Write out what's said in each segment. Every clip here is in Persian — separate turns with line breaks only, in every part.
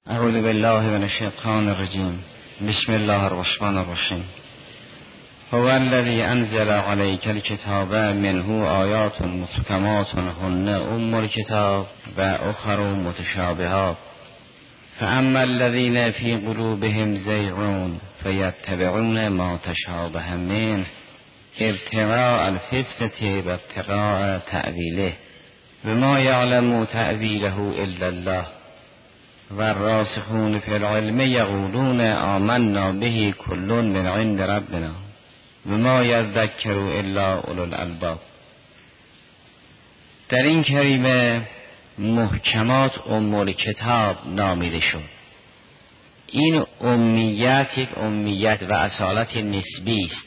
اعوذ بالله من الشیطان الرجیم. بسم الله الرحمن الرحیم. هو الذی انزل علیک الکتاب منه آیات محکمات هن ام الکتاب و اخر متشابهات فاما الذین فی قلوبهم زیغ فیتبعون ما تشابه منه ابتغاء الفتنة و ابتغاء تأویله و ما یعلم تأویله الا الله و الراسخون فی العلم یقولون آمنا به کل من عند ربنا و ما یذکر الا اولو الالباب. در این کریمه محکمات ام الکتاب نامیده شد. این امیت یک امیت و اصالت نسبی است،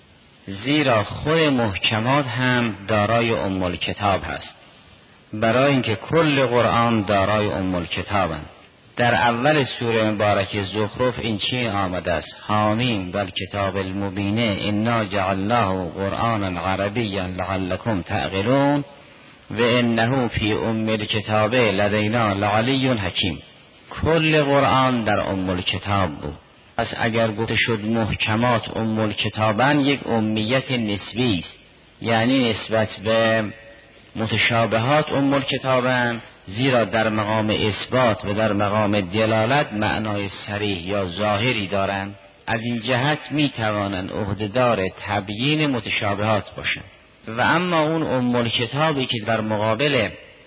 زیرا خود محکمات هم دارای ام الکتاب هست، برای اینکه کل قرآن دارای ام الکتابند. در اول سوره مبارکه زخرف این چی آمده است: حامیم والکتاب المبین انا جعلناه قرآنا عربیا لعلکم تعقلون و انه فی ام الکتاب لدینا لعلی حکیم. کل قرآن در ام الکتاب بود. پس اگر گفته شد محکمات ام الکتابن، یک امیت نسبی است، یعنی نسبت به متشابهات ام الکتابن، زیرا در مقام اثبات و در مقام دلالت معنای صریح یا ظاهری دارند. از این جهت می توانند عهدهدار تبیین متشابهات باشند. و اما اون ام الکتابی که در مقابل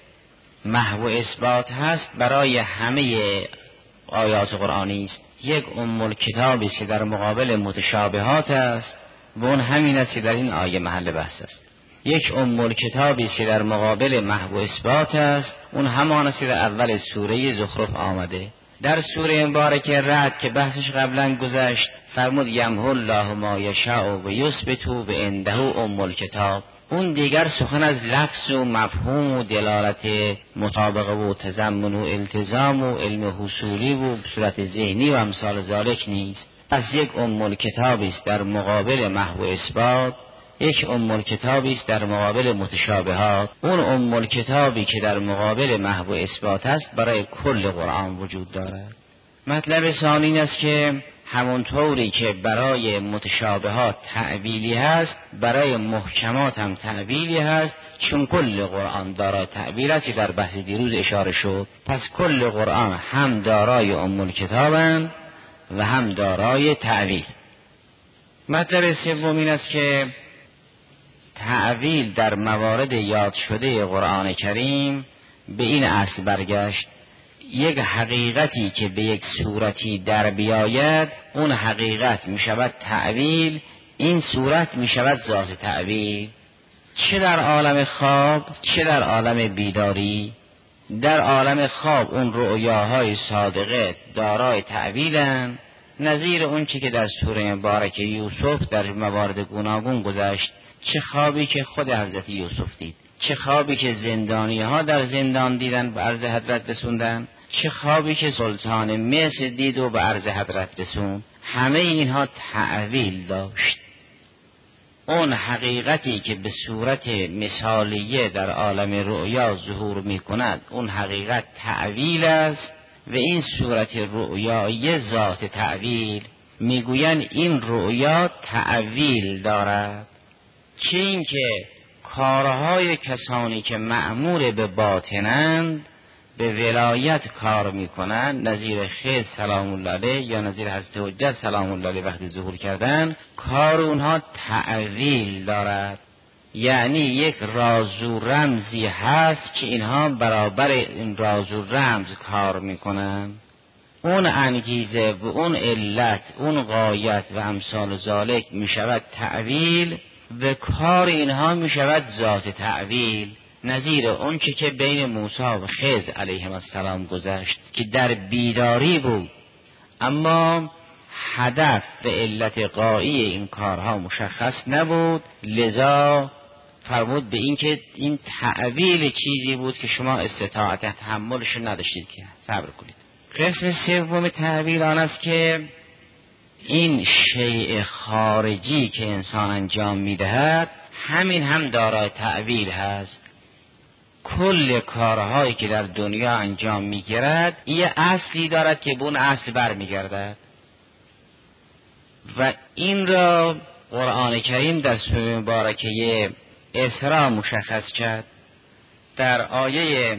محو و اثبات هست برای همه آیات قرآنی است. یک ام الکتابی که در مقابل متشابهات است و اون همین است که در این آیه محل بحث است. یک ام الکتابی که در مقابل محو و اثبات است، اون همان است که در اول سوره زخرف آمده. در سوره مبارکه رعد که بحثش قبلا گذشت فرمود یمحو الله ما یشاء و یثبت و عنده ام الکتاب. اون دیگر سخن از لفظ و مفهوم و دلالت مطابقه و تضمن و التزام و علم حصولی و صورت ذهنی و امثال ذالک نیست. پس یک ام الکتابی است در مقابل محو و اثبات، یک ام الکتابی است در مقابل متشابهات. اون ام الکتابی که در مقابل محو و اثبات است برای کل قرآن وجود دارد. مطلب ثانی این است که همونطوری که برای متشابهات تعبیلی هست، برای محکمات هم تعبیلی هست، چون کل قرآن دارای تعبیل است که در بحث دیروز اشاره شد. پس کل قرآن هم دارای ام الکتابند و هم دارای تعبیل. مطلب سوم این است که تعویل در موارد یاد شده قرآن کریم به این اصل برگشت: یک حقیقتی که به یک صورتی در بیاید، اون حقیقت می شود تعویل، این صورت می شود ذات تعویل، چه در عالم خواب چه در عالم بیداری. در عالم خواب اون رؤیاهای صادقه دارای تعویلند، نظیر اون چی که در سوره مبارکه یوسف در موارد گوناگون گذشت. چه خوابی که خود حضرت یوسف دید، چه خوابی که زندانی ها در زندان دیدن به عرض حضرت رسوندن، چه خوابی که سلطان مصر دید و به عرض حضرت رسوند. همه اینها تعویل داشت. اون حقیقتی که به صورت مثالیه در عالم رؤیا ظهور می کند، اون حقیقت تعویل است و این صورت رؤیایی ذات تعویل. میگویند این رؤیا تعویل دارد. چه این که کارهای کسانی که مأمور به باطنند به ولایت کار میکنند، نظیر خضر سلام الله علیه یا نظیر حضرت حجت سلام الله علیه وقتی ظهور کردن، کار اونها تعویل دارد. یعنی یک راز و رمزی هست که اینها برابر این راز و رمز کار میکنند. اون انگیزه و اون علت، اون غایت و امثال ذالک میشود تعویل و کار اینها می شود ذات تعویل. نظیر اون که بین موسی و خضر علیهم السلام گذشت که در بیداری بود، اما هدف و علت غایی این کارها مشخص نبود، لذا فرمود به این که این تعویل چیزی بود که شما استطاعت تحملش نداشتید که صبر کنید. قسم سوم تعویل آن است که این شیء خارجی که انسان انجام میدهد همین هم دارای تعویل هست. کل کارهایی که در دنیا انجام میگیرد یه اصلی دارد که به اون اصل برمیگردد و این را قرآن کریم در سوره مبارکه اسراء مشخص کرد. در آیه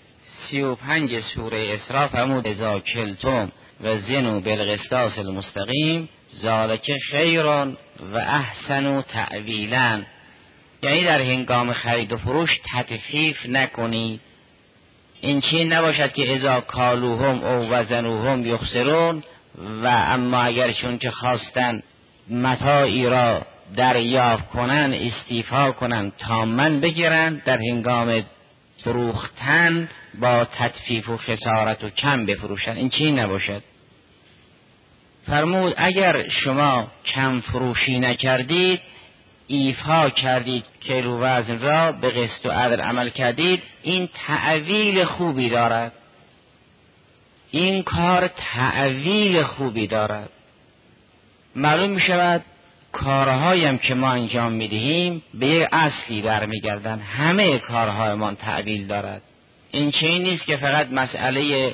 35 سوره اسراء فرمود اذا کلتم و زنوا بالقسطاس المستقیم ذالک خیر و احسن تأویلا، یعنی در هنگام خرید و فروش تطفیف نکنید. این چین نباشد که اذا کالوهم او وزنوهم یخسرون و اما اگر چون که خواستن متاعی را دریافت کنن استیفا کنن تامن بگیرن، در هنگام فروختن با تطفیف و خسارت و کم بفروشن. این چین نباشد. فرمود اگر شما کم فروشی نکردید، ایفا کردید کیل و وزن را به قسط و عدل عمل کردید، این تأویل خوبی دارد. این کار تأویل خوبی دارد. معلوم می شود کارهایم که ما انجام می دهیم به یک اصلی برمیگردن. همه کارهایمان تأویل دارد. این چیزی نیست که فقط مسئله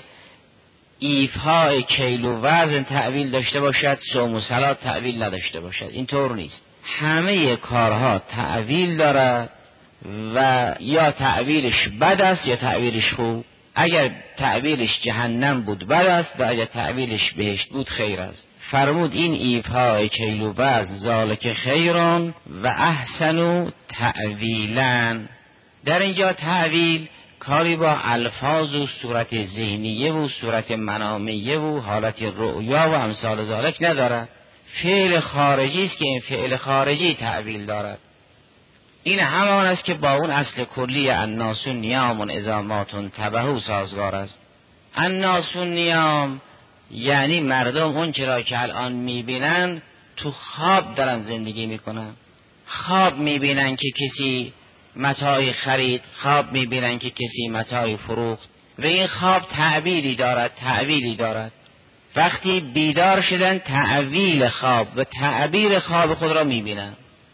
ایفای کیل و وزن تأویل داشته باشد، صوم و صلات تأویل نداشته باشد. این طور نیست. همه کارها تأویل دارد و یا تأویلش بد است یا تأویلش خوب. اگر تأویلش جهنم بود بد است و اگر تأویلش بهشت بود خیر است. فرمود این ایفای کیل و وزن ذالک خیرون و احسن تأویلا. در اینجا تأویل کاری با الفاظ و صورت ذهنیه و صورت منامیه و حالت رؤیا و امثال ذالک ندارد. فعل خارجی است که این فعل خارجی تأویل دارد. این همان است که با اون اصل کلی الناس نیام اذا ماتوا انتبهوا سازگار است. الناس نیام یعنی مردم اون چرا که الان میبینن تو خواب دارن زندگی میکنن. خواب میبینن که کسی متاعی خرید، خواب میبینن که کسی متاعی فروخت و این خواب تعبیری دارد. وقتی بیدار شدن تعبیر خواب و تعبیر خواب خود را میبینن.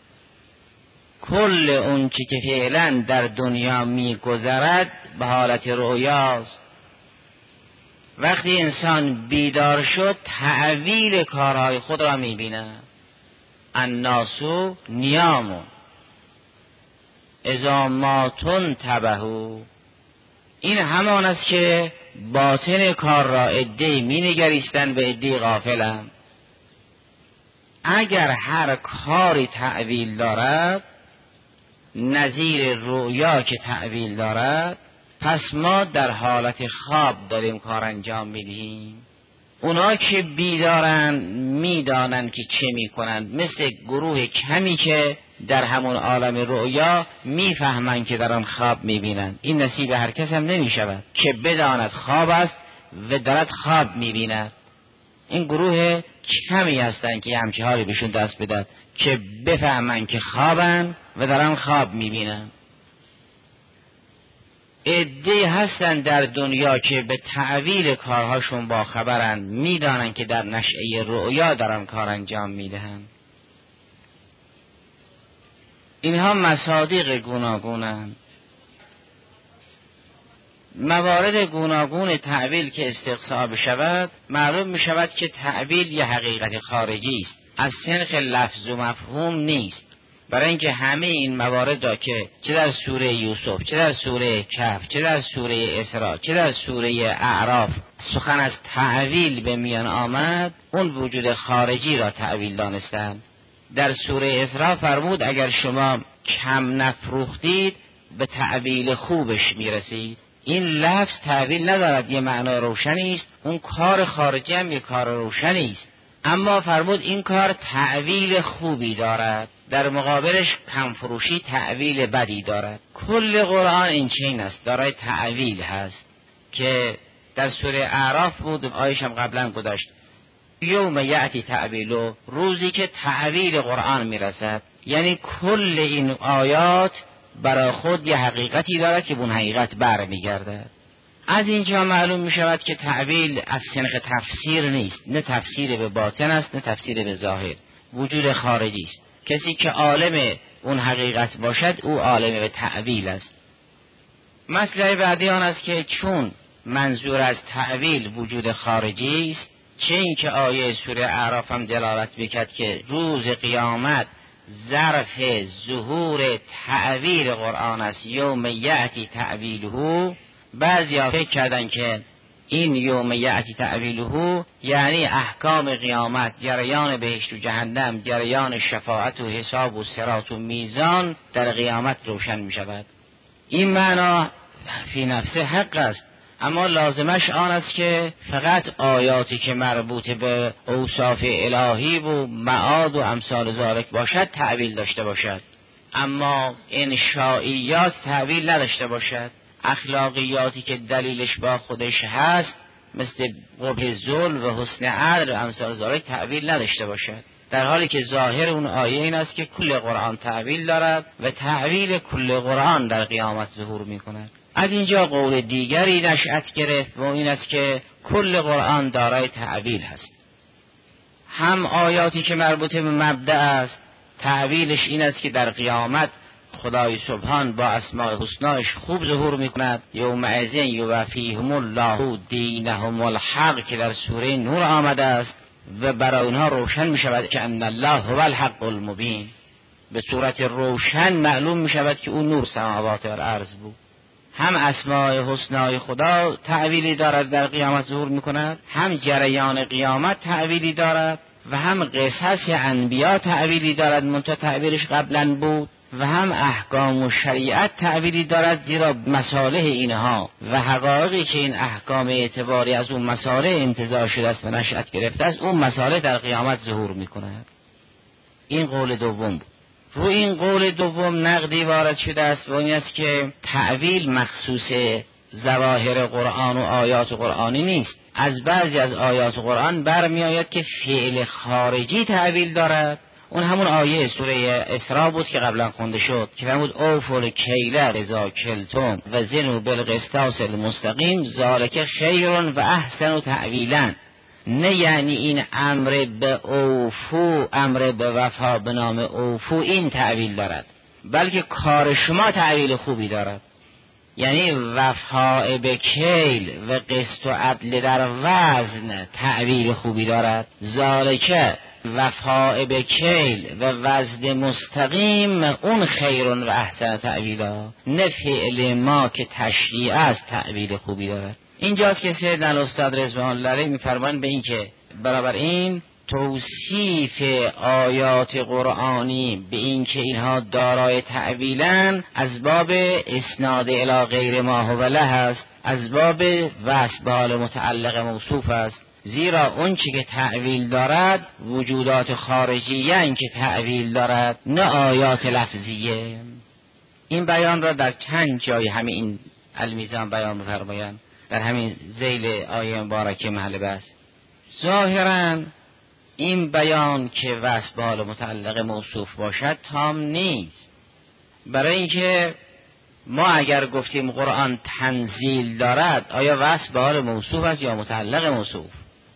کل اون چی که فعلا در دنیا میگذرد به حالت رؤیاست. وقتی انسان بیدار شد تعبیر کارهای خود را میبینه. الناسو نیامو اذا ماتوا انتبهوا. این همان است که باطن کار را عده‌ای مینگریستند و عده‌ای غافلند. اگر هر کاری تأویل دارد نظیر رؤیا که تأویل دارد، پس ما در حالت خواب داریم کار انجام میدیم. اونا که بیدارن میدانن که چه میکنن، مثل گروه کمی که در همون عالم رؤیا میفهمن که در آن خواب میبینن. این نصیب هر کس هم نمیشود که بداند خواب است و دارد خواب میبیند. این گروه کمی هستن که همچه حالی بهشون دست بداد که بفهمن که خوابن و دارن خواب میبینن. عده هستن در دنیا که به تعویل کارهاشون باخبرن، میدانن که در نشأه رؤیا دارن کار انجام میدهن. اینها مصادیق گوناگونن. موارد گوناگون تعویل که استقصا بشود، معلوم می شود که تعویل یه حقیقت خارجی است، از سنخ لفظ و مفهوم نیست. برای اینکه همه این موارد را که چه در سوره یوسف، چه در سوره کهف، چه در سوره اسراء، چه در سوره اعراف سخن از تعویل به میان آمد، اون وجود خارجی را تعویل دانستند. در سوره اسراء فرمود اگر شما کم نفروختید به تعویل خوبش میرسید. این لفظ تعویل ندارد، یه معنا روشنی است. اون کار خارجی هم یه کار روشنی است، اما فرمود این کار تعویل خوبی دارد. در مقابلش کم فروشی تعویل بدی دارد. کل قرآن این چین است، دارای تعویل هست که در سوره اعراف بود، آیش هم قبلا گذشت. یوم یأتی تعویلو، روزی که تعویل قرآن میرسد. یعنی کل این آیات برای خود یه حقیقتی دارد که به اون حقیقت برمیگرده. از اینجا معلوم می شود که تعویل از سنخ تفسیر نیست، نه تفسیر به باطن است نه تفسیر به ظاهر، وجود خارجی است. کسی که عالم اون حقیقت باشد او عالم به تعویل است. مسئله بعدی آن است که چون منظور از تأویل وجود خارجی است، چه این که آیه سوره اعراف هم دلالت میکرد که روز قیامت ظرف ظهور تأویل قرآن است، یوم یأتی تأویله. بعضیا فکر کردن که این یوم یأتی تأویله یعنی احکام قیامت، جریان بهشت و جهنم، جریان شفاعت و حساب و صراط و میزان در قیامت روشن می شود. این معنا فی نفسه حق است، اما لازمش آن است که فقط آیاتی که مربوط به اوصاف الهی و معاد و امثال ذالک باشد تأویل داشته باشد، اما انشائیات تأویل نداشته باشد. اخلاقیاتی که دلیلش با خودش هست مثل قبح ظلم و حسن عدل و امثال ذالک تأویل نداشته باشد، در حالی که ظاهر اون آیه این است که کل قرآن تأویل دارد و تأویل کل قرآن در قیامت ظهور می کند. از اینجا قول دیگری نشأت گرفت و این است که کل قرآن دارای تأویل هست. هم آیاتی که مربوط به مبدأ است تأویلش این است که در قیامت خدای سبحان با اسماء حسناش خوب ظهور میکند. یومئذ یوفیهم الله دینهم الحق که در سوره نور آمده است و برای اونها روشن می شود که ان الله هو الحق المبین، به صورت روشن معلوم می شود که اون نور سماوات و ارض بود. هم اسماء حسنای خدا تعویلی دارد در قیامت ظهور می کند، هم جریان قیامت تعویلی دارد و هم قصص انبیا تعویلی دارد منتها تعویلش قبلا بود، و هم احکام و شریعت تعویلی دارد زیرا مصالح اینها و حقایقی که این احکام اعتباری از اون مصالح انتزاع شده است و نشأت گرفته است اون مصالح در قیامت ظهور می کند. این قول دوم بود. رو این قول دوم نقدی وارد شده است و این است که تعویل مخصوص ظواهر قرآن و آیات قرآنی نیست. از بعضی از آیات قرآن برمی آید که فعل خارجی تعویل دارد. اون همون آیه سوره اسراء بود که قبلا خونده شد که فرمود اوفوا الکیل اذا کلتم و زنوا بالقسطاس المستقیم ذلک خیر و احسن تأویلا. نه یعنی این امر به اوفو، امر به وفا به نام اوفو این تعویل دارد، بلکه کار شما تعویل خوبی دارد. یعنی وفا به کیل و قسط و عدل در وزن تعویل خوبی دارد. ذالک وفا به کیل و وزن مستقیم اون خیر و احسن تعویلا. نه فعل ما که تشریع است تعویل خوبی دارد. اینجاست که سیدنا الاستاد رضوان الله علیه می‌فرمایند به این که برابر این توصیف آیات قرآنی به این که اینها دارای تعویلن از باب اسناد الی غیر ما هو له است، از باب وصف به حال متعلق موصوف است، زیرا اون چی که تعویل دارد وجودات خارجیه این که تعویل دارد نه آیات لفظیه. این بیان را در چند جای همین این المیزان بیان می‌فرمایند در همین ذیل آیه مبارکه محل بحث. ظاهراً این بیان که وصف به حال متعلق موصوف باشد تام نیست، برای اینکه ما اگر گفتیم قرآن تنزیل دارد آیا وصف به حال موصوف است یا متعلق موصوف؟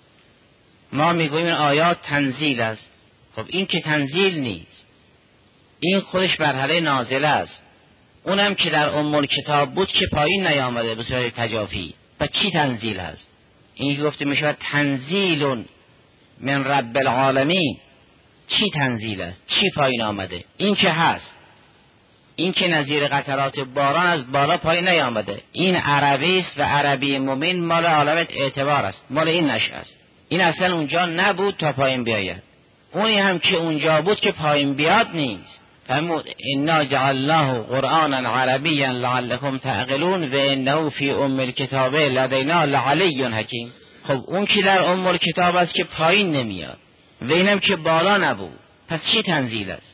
ما میگوییم آیات تنزیل است. خب این که تنزیل نیست، این خودش مرحله نازله است. اونم که در کتاب بود که پایین نیامده به صورت تجافی، و چی تنزیل است؟ این گفته میشود تنزیل من رب العالمین. چی تنزیل است؟ چی پایین آمده؟ این که هست، این که نظیر قطرات باران از بالا پایین نیامده. این عربی است و عربی مومن مال عالم اعتبار است، مال این نشه است. این اصلا اونجا نبود تا پایین بیاید. اونی هم که اونجا بود که پایین بیاد نیست. فرمود انا جعلناه قرآنا عربیا لعلکم تعقلون و انه فی ام الکتاب لدینا لعلی حکیم. خب اون که در ام الکتاب است که پایین نمیاد و اینم که بالا نبود، پس چی تنزیل است؟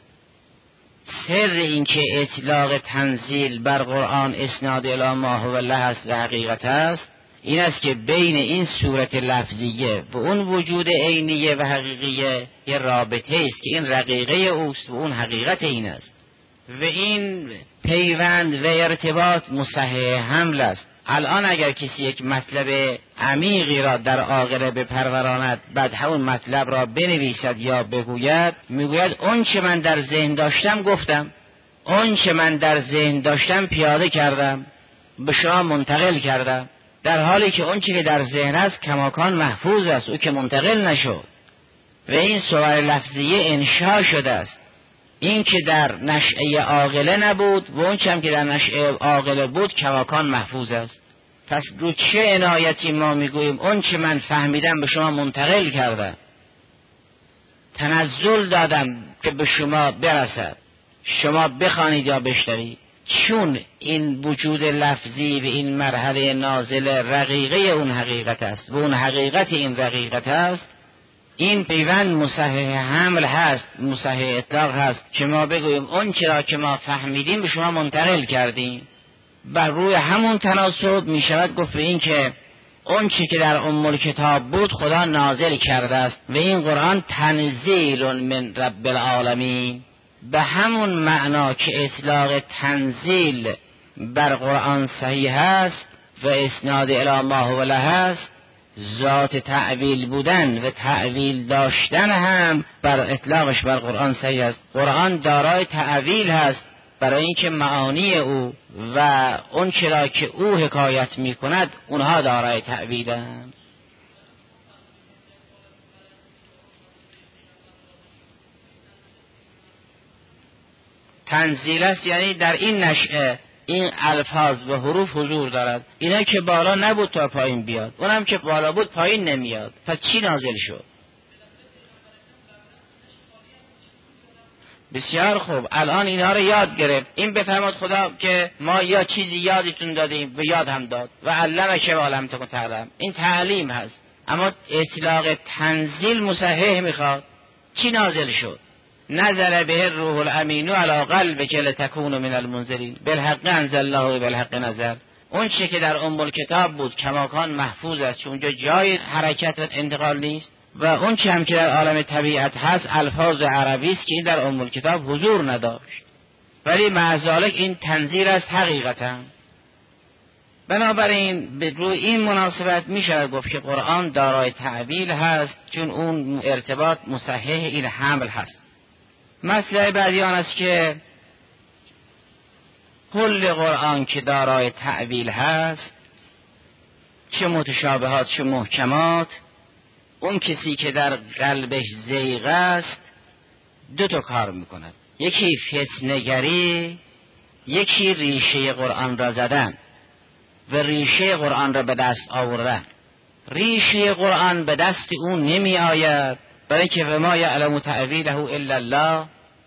سر این که اطلاق تنزیل بر قرآن اسناد الی ما هو له است و حقیقت است این است که بین این صورت لفظیه و اون وجود عینیه و حقیقیه یه رابطه است که این رقیقه اوست و اون حقیقت این است و این پیوند و ارتباط مصحح حمل است. الان اگر کسی یک مطلب عمیقی را در آغره بپروراند بعد همون مطلب را بنویسد یا بگوید، میگوید اون چه من در ذهن داشتم گفتم، اون چه من در ذهن داشتم پیاده کردم. به شما منتقل کردم، در حالی که اون چی که در ذهن است کماکان محفوظ است، او که منتقل نشد و این صور لفظیه انشا شده است. این که در نشأه عاقله نبود و اون چی هم که در نشأه عاقله بود کماکان محفوظ است. پس رو چه عنایتی ما میگوییم اون چی من فهمیدم به شما منتقل کردم، تنزل دادم که به شما برسد، شما بخوانید یا بشنوید. چون این وجود لفظی و این مرحله نازل رقیقه اون حقیقت است و اون حقیقت این رقیقت است، این پیوند مصحح حمل هست، مصحح اطلاق هست که ما بگوییم اون چرا که ما فهمیدیم به شما منتقل کردیم. بر روی همون تناسب می شود گفت این که اون چی که در کتاب بود خدا نازل کرده است و این قرآن تنزیل من رب العالمین. به همون معنا که اطلاق تنزیل بر قرآن صحیح است و اسناد الی ما هو له است، ذات تعویل بودن و تعویل داشتن هم بر اطلاقش بر قرآن صحیح است. قرآن دارای تعویل هست برای اینکه معانی او و اون چرا که او حکایت می کند اونها دارای تعویلند. تنزیل است یعنی در این نشأه این الفاظ و حروف حضور دارد. اینا که بالا نبود تا پایین بیاد، اونم که بالا بود پایین نمیاد، پس چی نازل شد؟ بسیار خوب، الان اینها رو یاد گرفت. این بفرماد خدا که ما یا چیزی یادتون دادیم و یاد هم داد و علمک ما لم تکن تعلم، این تعلیم هست. اما اطلاق تنزیل مصحح میخواد. چی نازل شد؟ نزل به الروح الامین علی قلبک لتکون من المنذرین بالحق انزلناه بالحق نزل. اون چه که در کتاب بود کماکان محفوظ است، چون اونجا جای حرکت و انتقال نیست، و اون چه هم که در عالم طبیعت هست الفاظ عربی است که این در کتاب حضور نداشت، ولی مع ذلک این تنزیل است حقیقتا. بنابراین به روی این مناسبت می شود گفت که قرآن دارای تعویل هست، چون اون ارتباط مصحح این حمل هست. مسئله بعدی آن است که کل قرآن که دارای تعویل هست، چه متشابهات چه محکمات، اون کسی که در قلبش زیغ است دو تا کار میکند، یکی فتنه‌گری، یکی ریشه قرآن را زدن و ریشه قرآن را به دست آوردن. ریشه قرآن به دست اون نمی آید، برای که و ما یعلم تعویله الا الله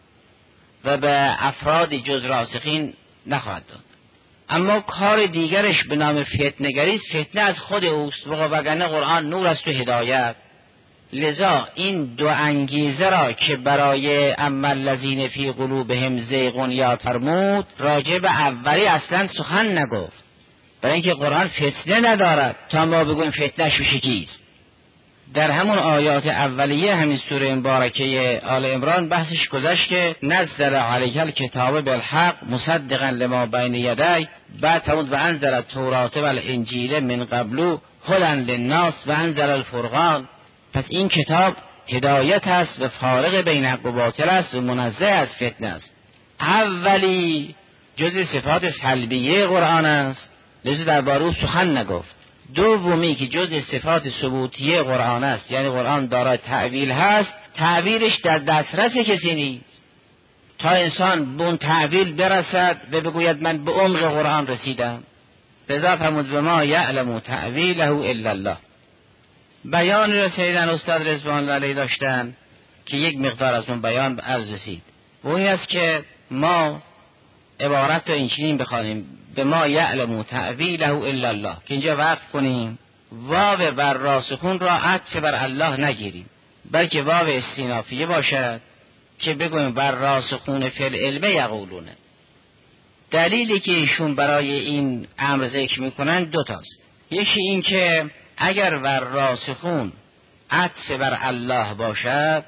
و به افراد جز راسخین نخواهد داد. اما کار دیگرش به نام فتنه‌گری، فتنه از خود اوست، وگرنه قرآن نور است و هدایت. لذا این دو انگیزه را که برای اما الذین فی قلوبهم زیغ یاد فرمود، راجع به اولی اصلا سخن نگفت، برای اینکه قرآن فتنه ندارد تا ما بگویم فتنهش بشه کیست. در همون آیات اولیه همین سوره مبارکه آل عمران بحثش گذشت که نزل علیک الکتاب بالحق مصدقا لما بین یدی، بعد فرمود و انزل التوراة والانجیل من قبل هدی للناس و انزل الفرقان. پس این کتاب هدایت است و فارق بین حق و باطل است و منزه از فتنه است. اولی جز صفات سلبیه قرآن است، لذا درباره او سخن نگفت. دومی که جز صفات ثبوتیه قرآن است، یعنی قرآن دارای تعویل هست، تعویلش در دسترس کسی نیست تا انسان به اون تعویل برسد و بگوید من به عمق قرآن رسیدم. لذا فرمود و ما یعلم تعویله الا الله. بیان را سیدن استاد رضوان الله علیه داشتن که یک مقدار از اون بیان عرض رسید و اون است که ما عبارت رو اینچنین بخوانیم به ما یعلم تعویله الا الله، که اینجا وقف کنیم واو بر راسخون را عطف بر الله نگیریم، بلکه واو استینافیه باشد که بگویم بر راسخون فی العلم یقولونه. دلیلی که ایشون برای این امر ذکر میکنن دو تاست. یکی این که اگر بر راسخون عطف بر الله باشد،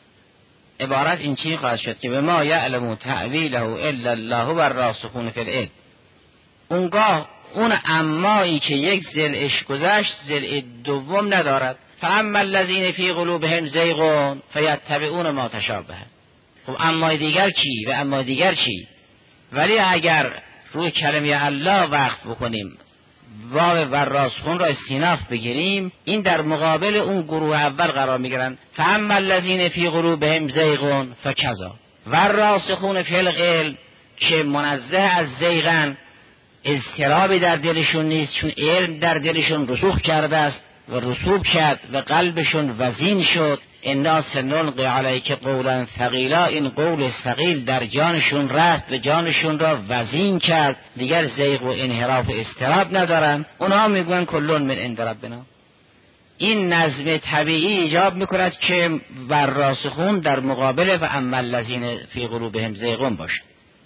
عبارت این چی خواهد شد که به ما یعلم تعویله الا الله بر راسخون فی العلم. اونگاه اون امایی که یک ضلعش گذشت ضلع دوم ندارد. فاما الذین فی قلوبهم زیغ فیتبعون ما تشابه. خب امای دیگر کی و امای دیگر چی؟ ولی اگر روی کلمه الله وقف بکنیم، واو وراسخون را استیناف بگیریم، این در مقابل اون گروه اول قرار میگیرن. فاما الذین فی قلوبهم زیغ فکذا. وراسخون فی العلم که منزه از زیغن، اضطرابی در دلشون نیست، چون علم در دلشون رسوخ کرده است و رسوب کرد و قلبشون وزین شد. انا سنلقی علیک قولا ثقیلا، این قول ثقیل در جانشون رفت و جانشون را وزین کرد، دیگر زیغ و انحراف و اضطراب ندارن. اونها میگن کلون من عند ربنا. این نظم طبیعی ایجاب میکند که وراسخون در مقابل و اما الذین فی قلوبهم زیغون باشد.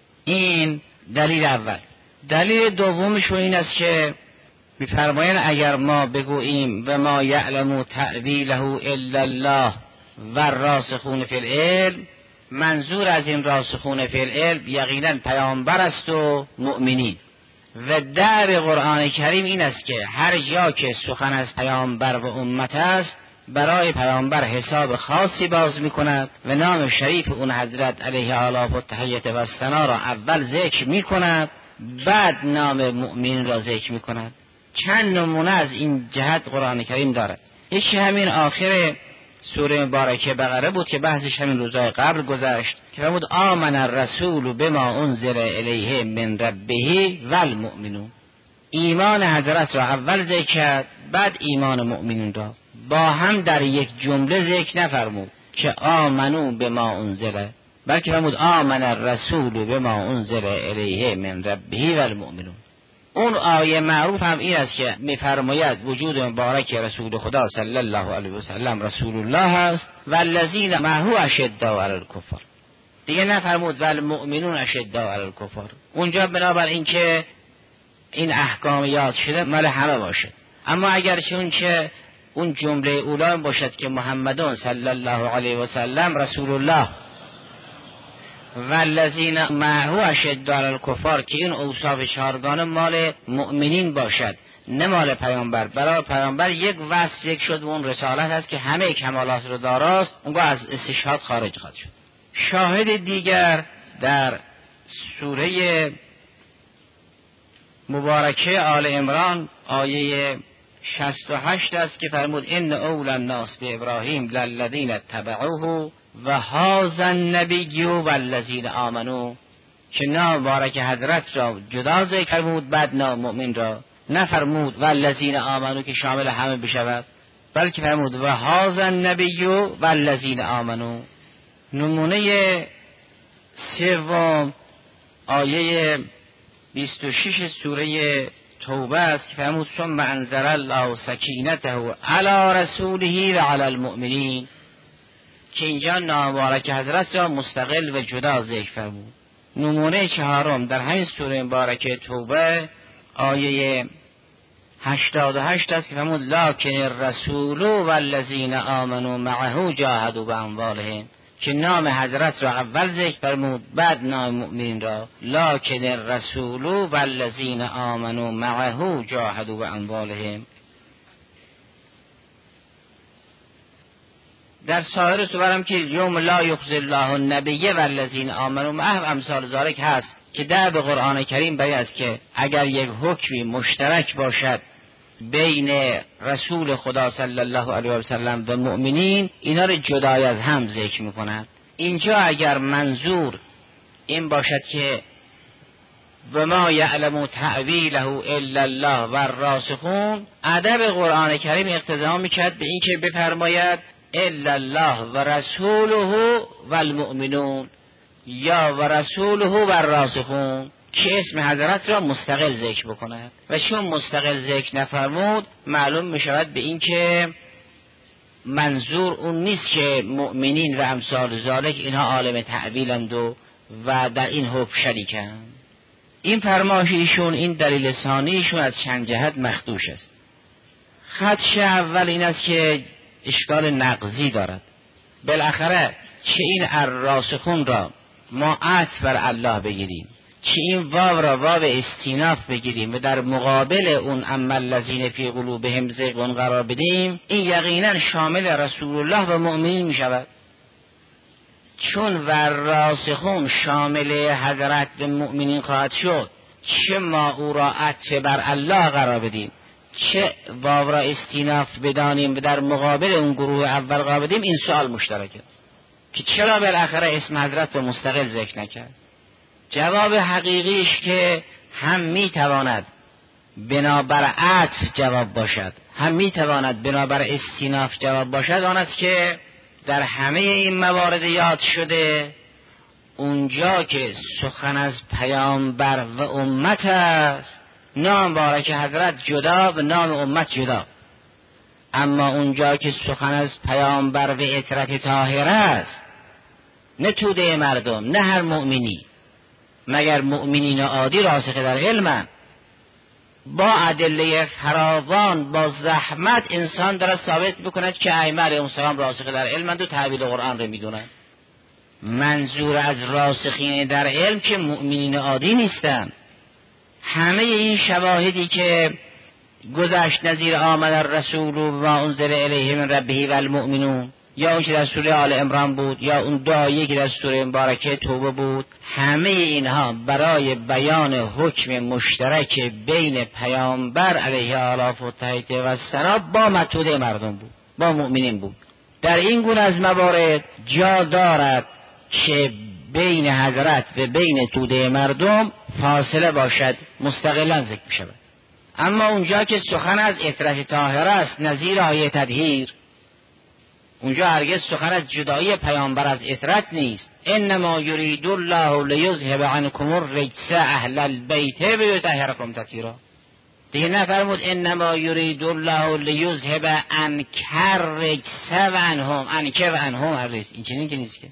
این دلیل اول. دلیل دومشون این است که می‌فرمایند اگر ما بگوییم و ما یعلم تأویله الا الله والراسخون فی العلم، منظور از این راسخون فی العلم یقینا پیامبر است و مؤمنین. و در قرآن کریم این است که هر جا که سخن از پیامبر و امت است، برای پیامبر حساب خاصی باز میکند و نام شریف اون حضرت علیه آلاف و تحیت و ثنا را اول ذکر میکند، بعد نام مؤمن را ذکر میکند. چند نمونه از این جهت قرآن کریم دارد. یکی همین آخر سوره مبارکه بقره بود که بحثش همین روزهای قبل گذشت که فرمود آمن الرسول بما انزل الیه من ربه والمؤمنون. ایمان حضرت را اول ذکر کرد، بعد ایمان مؤمنون را با هم در یک جمله ذکر نفرمود که آمنو بما انزل، بلکه فرمود آمن الرسول بما انزل الیه من ربه والمؤمنون. اون آیه معروف هم این است که می‌فرماید وجود مبارک رسول خدا صلی الله علیه و سلم رسول الله است و الذین معه اشداء علی الکفار. دیگه نفرمود والمؤمنون اشداء علی الکفار. اونجا بنابر این که این احکام یاد شده مال همه باشه. اما اگر چون که اون جمله اولا باشد که محمدون صلی الله علیه و سلم رسول الله والذین معه اشداء علی الکفار، که این اوصاف چهارگانه مال مؤمنین باشد نه مال پیامبر. برای پیامبر یک وصف یک شد و اون رسالت است که همه کمالات رو داراست، اونگاه از استشهاد خارج خواهد شد. شاهد دیگر در سوره مبارکه آل عمران آیه 68 است که فرمود ان اول الناس بابراهیم للذین اتبعوه و هذا النبی والذین آمنوا، که نام مبارک حضرت را جدا ذکر فرمود، بعد نام مؤمن را نفرمود والذین آمنوا که شامل همه بشود، بلکه فرمود و هذا النبی والذین آمنوا. نمونه سوم آیه 26 سوره توبه است که فرمود ثم انزل الله سکینته علی رسوله و علی المؤمنین، که اینجا نام مبارک حضرت را مستقل و جدا ذکر فرمود. نمونه چهارم در همین سوره مبارکه توبه آیه 88 است که فرمود لکن الرسول والذین آمنوا معه جاهدوا باموالهم، که نام حضرت را اول ذکر فرمود، بعد نام مؤمنین را لکن الرسول والذین آمنوا معه جاهدوا باموالهم. در سایر سورم که یوم لا یخزی الله النبی والذین آمنوا معه امثال ذالک هست که در به قرآن کریم بیان است که اگر یک حکمی مشترک باشد بین رسول خدا صلی الله علیه و سلم و مؤمنین، اینا رو جدای از هم ذکر میکنند. اینجا اگر منظور این باشد که و ما یعلم تأویله الا الله والراسخون، ادب قرآن کریم اقتضا میکرد به این که بفرماید الا الله و رسوله والمؤمنون یا و رسوله والراسخون، که اسم حضرت را مستقل ذکر بکند. و چون مستقل ذکر نفرمود معلوم می شود به این که منظور اون نیست که مؤمنین و امثال ذالک اینها عالم تأویلند و در این حکم شریکند. این فرمایش ایشون، این دلیل ثانی ایشون از چند جهت مخدوش است. خدش اول این است که اشکال نقضی دارد. بالاخره چه این الراسخون را ما عطف بر الله بگیریم، چه این واو را واو استیناف بگیریم و در مقابل اون اما الذین فی قلوبهم زیغ قرار بدیم، این یقینا شامل رسول الله و مؤمنین می شود. چون وراسخون شامل حضرت و مؤمنین خواهد شد چه ما او را عطف بر الله قرار بدیم، چه واو را استیناف بدانیم و در مقابل اون گروه اول قرار بدیم، این سوال مشترک است که چرا بالاخره اسم حضرت رو مستقل ذکر نکرد. جواب حقیقیش که هم میتواند بنابر عطف جواب باشد، هم میتواند بنابر استیناف جواب باشد، آن است که در همه این موارد یاد شده اونجا که سخن از پیامبر و امت است، نام مبارک حضرت جدا و نام امت جدا. اما اونجا که سخن از پیامبر و اطرت طاهره است، نه توده مردم، نه هر مؤمنی، مگر مؤمنین عادی راسخ در علمن، با ادله فراوان با زحمت انسان داره ثابت بکند که ائمه علیهم السلام راسخ در علمند و تعبیر قرآن رو میدونن. منظور از راسخین در علم که مؤمنین عادی نیستن. همه این شواهدی که گذشت نظیر آمد الرسول و ما انزل الیه من ربه و المؤمنون، یا اون که در سوره آل عمران بود، یا اون دعایی که در سوره مبارکه توبه بود، همه اینها برای بیان حکم مشترک بین پیامبر علیه آلاف و تحیط و السلام با متوده مردم بود، با مؤمنین بود. در این گونه از موارد جا دارد که بین حضرت و بین توده مردم فاصله باشد، مستقلا ذکر بشود. اما اونجا که سخن از اطرت طاهره است، نظیر آیه تطهیر، اونجا هرگز سخن از جدایی پیامبر از اطرت نیست. انما یرید الله لیذهب عنکم الرجس اهل البیت و یطهرکم تطهیرا. دیگه نفرمود انما یرید الله لیذهب عنک الرجس و عنهم، عنک و عنهم الرجس، این چنین که نیست که.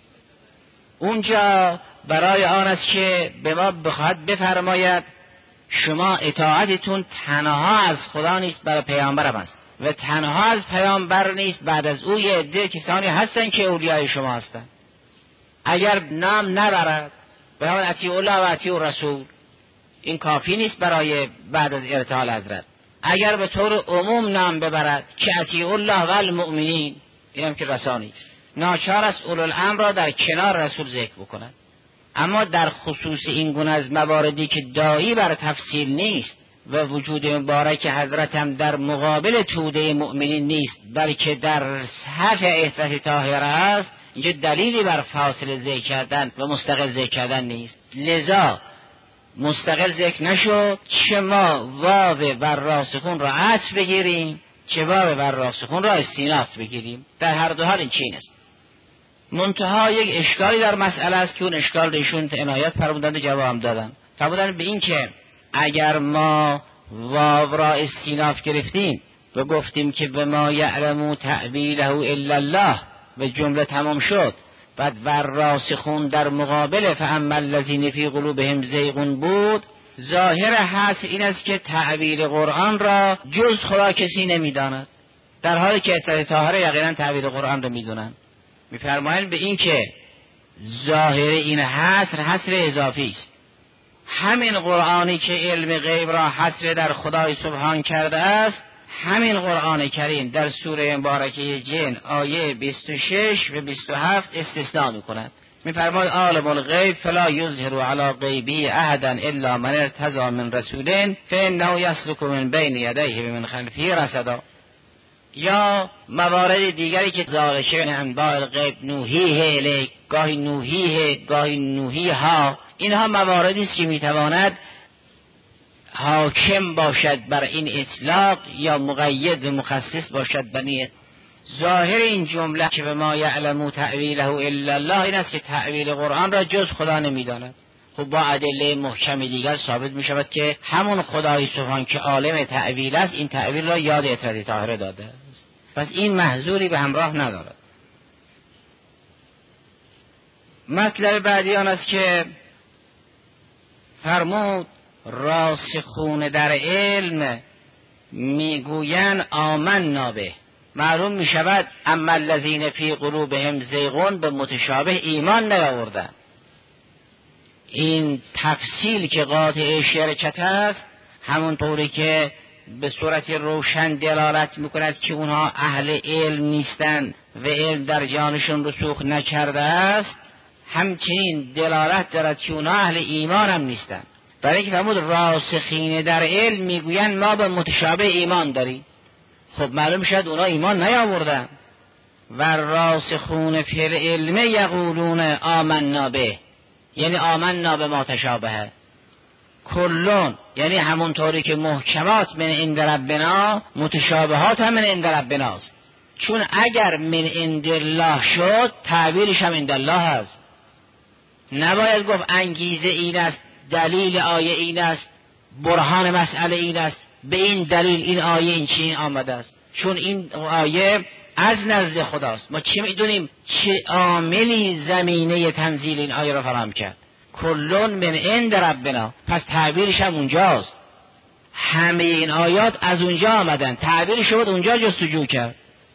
اونجا برای آن است که به ما بخواهد بفرماید شما اطاعتتون تنها از خدا نیست، برای پیامبر هم است و تنها از پیامبر نیست، بعد از او یه عده کسانی هستن که اولیای شما هستن. اگر نام نبرد به همون اطیع الله و اطیع رسول، این کافی نیست برای بعد از ارتحال حضرت. اگر به طور عموم نام ببرد که اطیع الله و المؤمنین، اینم که رسانی است، ناچار است اولوالامر را در کنار رسول ذکر بکند. اما در خصوص این گونه از مواردی که داعی بر تفصیل نیست و وجود مبارک حضرت هم در مقابل توده مؤمنین نیست، بلکه در صف اطرت طاهره است، اینجا دلیلی بر فاصله ذکر کردن و مستقل ذکر کردن نیست. لذا مستقل ذکر نشد، چه ما واو بر راسخون را عطف بگیریم، چه واو بر راسخون را استیناف بگیریم. در هر دو حال این چین است. منتها یک اشکالی در مسئله است که اون اشکال ایشون عنایت فرمودند جواب دادن. فرمودند به این که اگر ما واو را استیناف گرفتیم و گفتیم که به ما یعلم تأویله الا الله و جمله تمام شد، بعد والراسخون در مقابل فاما الذین فی قلوبهم زیغ بود، ظاهر حاصل این است که تعبیر قرآن را جز خدا کسی نمیداند، در حالی که اطلاع طاهره یقینا تعبیر قرآن را میدونن. میفرمایند به این که ظاهر این حصر اضافی است. همین قرآنی که علم غیب را حصر در خدای سبحان کرده است، همین قرآن کریم در سوره مبارکه جن آیه 26 و 27 استثناء میکند. میفرماید عالم الغیب فلا یظهر علی غیبه احدا الا من ارتضی من رسول فانه یسلک من بین یدیه و من خلفه رصدا. یا موارد دیگری که ذالشه انباء الغیب نوحیه الیک، گاهی نوحیه گاهی نوحیها، اینها مواردی است که میتواند حاکم باشد بر این اطلاق یا مقید و مخصص باشد بر این. ظاهر این جمله که به ما یعلم تأویله الا الله این است که تأویل قرآن را جز خدا نمیداند. خب با ادله محکم دیگر ثابت می شود که همون خدای سبحان که عالم تأویل است، این تأویل را یاد اطرت طاهره داده است. پس این محذوری به همراه ندارد. مطلب بعدی آن است که فرمود راسخون در علم میگویند آمنا به. معلوم می شود اما الذین فی قلوبهم زیغ به متشابه ایمان نیاوردند. این تفصیل که قاطع شرکت است، همونطوری که به صورت روشن دلالت میکند که اونها اهل علم نیستند و علم در جانشون رسوخ نکرده است، همچنین دلالت دارد که اونها اهل ایمان هم نیستند. برای اینکه فرمود راسخین در علم میگوین ما به متشابه ایمان داریم. خب معلوم شد اونا ایمان نیاوردن. و راسخون فی العلم یقولون آمنا به، یعنی آمنا به ما تشابه. کلون یعنی همونطوری که محکمات من عند ربنا، متشابهات هم من عند ربناست. چون اگر من عند الله شد تعبیرش هم عند الله هست. نباید گفت انگیزه این است، دلیل آیه این است، برهان مسئله این است، به این دلیل این آیه این چی آمده است. چون این آیه از نزد خداست. ما چه میدونیم چه عاملی زمینه تنزیل این آیه را فراهم کرد؟ کلون من عند ربنا، پس تعبیرش هم اونجاست. همه این آیات از اونجا آمدن، تعبیر شد اونجا جستجو کرد.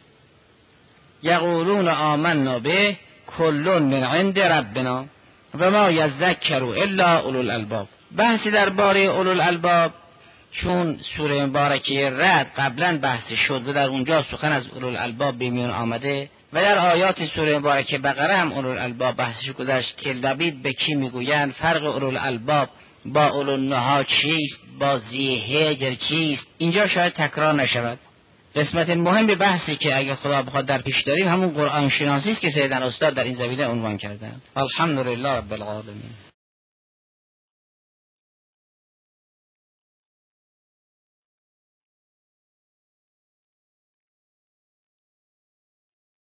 یقولون آمنا به کلون من عند ربنا و ما یذکر الا اولو الالباب. بحثی درباره اولو الالباب، چون سوره مبارکه رعد قبلا بحث شد و در اونجا سخن از اولو الالباب به میان آمده و در آیات سوره مبارکه بقره هم اولو الالباب بحثش گذشت که لبید به کی میگویند، فرق اولو الالباب با اولو النهی چیست، با ذی هجر چیست. اینجا شاید تکرار نشود. قسمت مهم به بحثی که اگه خدا بخواد در پیش داریم همون قرآن شناسی است که سیدنا استاد در این زمینه عنوان کردن. الحمدلله رب العالمین.